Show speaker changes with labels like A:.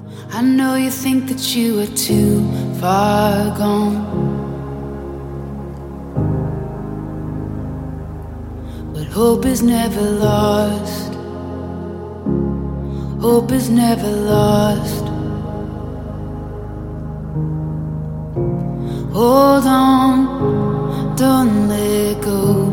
A: I know you think that you are too far gone, but hope is never lost. Hope is never lost. Hold on, don't let go.